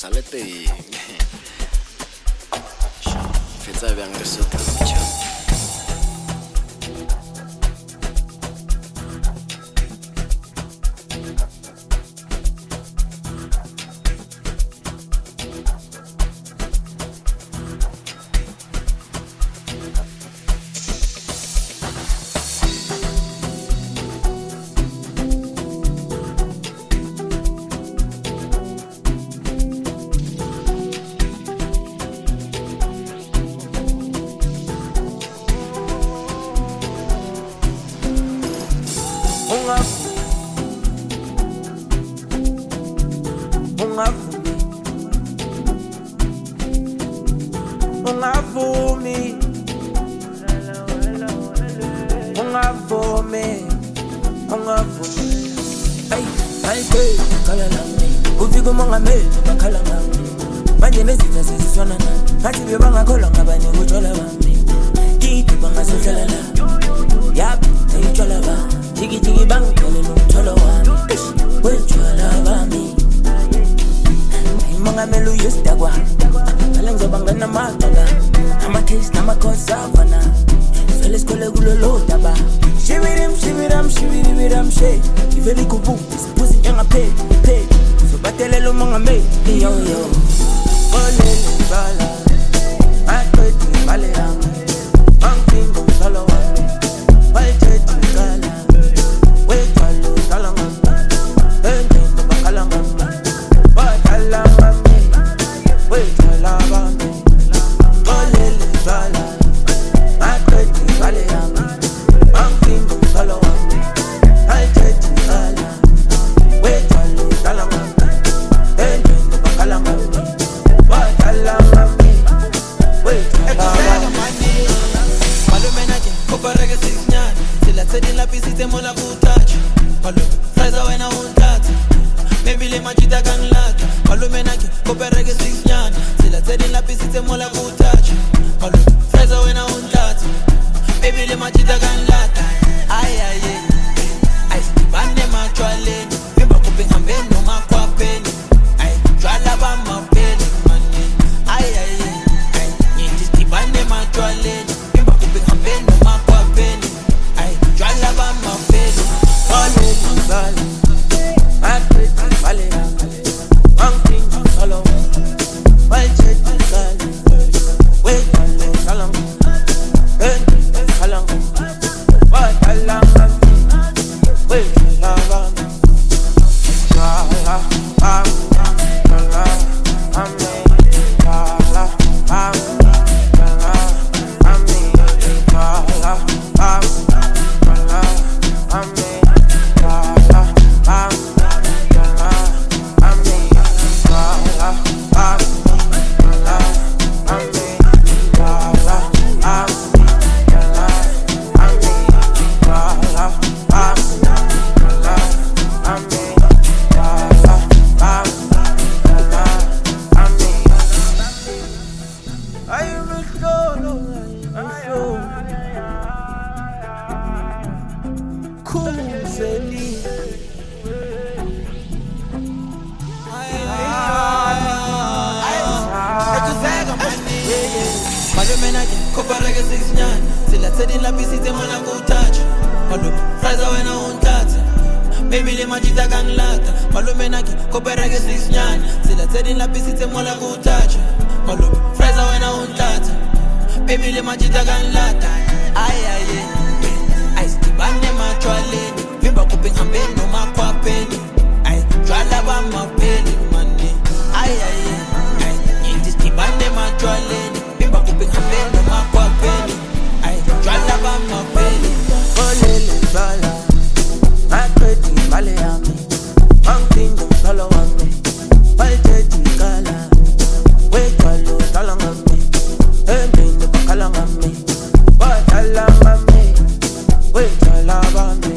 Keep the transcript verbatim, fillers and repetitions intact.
Sale teng. Fetsa bjang re sotla motjha. Ungavumi, ungavumi, ungavumi. Ay, ay, hey, kala lami. Ufika umongameli bakhala ngami. Manje nezitha seziswana nami. Ngathi bebangakholwa ngabanye utshwala bami. Kithi bangasohlala la. Yap, utshwala bami. Jiki jiki bangithole nomtholo wami. Wetshwala bami. Umongameli uyisdakwa. Ngale ngizoba ngena matala. Ama-case nama-cosavana. Vele sikhole kulolo daba. Shibirim, shibiram, shibiribiram, she. Ivele ikubuti, siphuzi njengaphe, phe. Sobatelela umongameli, yo yo. Olele bala. Aqedi imali yami. Angiphinda umthwalo wami. Wayithetha ikala. Wethwala udlala ngami. Endeni bakhala ngami. Badlala ngami. Wethwala bami. Olele bala. Aqedi imali yami. Angiphinda umthwalo wami. Wayithetha ikala. Wethwala udlala ngami. Endeni bakhala ngami. Badlala ngami. Wethwala bami. Malumena ke kopareke sinyana sila tsedi la pisitse mola kutacha malume fraza wena untata maybe le majita kanglata malumena ke kopareke sinyana sila tsedi la pisitse mola kutacha malume fraza wena untata maybe le majita kanglata ay ay ay bane machwaleni mimba kupinga mbeno makwapeni ay jwala ba mapeni mani ay ay ay nyindi bane machwaleni mimba kupinga mbeno makwapeni ay jwala ba mapeni Olele bala. Aqedi imali yami. Angiphinda umthwalo wami. Wayithetha ikala. Wethwala udlala ngami. Endeni bakhala ngami. Badlala ngami. Wethwala bami. Jwala bami. Jwala bami. Jwala bami. Jwala bami. Jwala bami. Jwala bami. Malumena ke kopareke sinyana sila tsedi la pisitse mola kutacha malume fraza wena untata maybe le majita kanglata malumena ke kopareke sinyana sila tsedi la pisitse mola kutacha malume fraza wena untata maybe le majita kanglata ay ay ay stibane machwaleni vimba kupinga mbeno makwapeni ay jwala ba mapeni mani ay ay ay nyindi stibane machwaleni vimba kupinga mbeno makwapeni ay jwala ba mapeni Olele bala. Aqedi imali yami. Angiphinda umthwalo wami. Wayithetha ikala. Wethwala udlala ngami. Endeni bakhala ngami. Badlala ngami. Wethwala bami.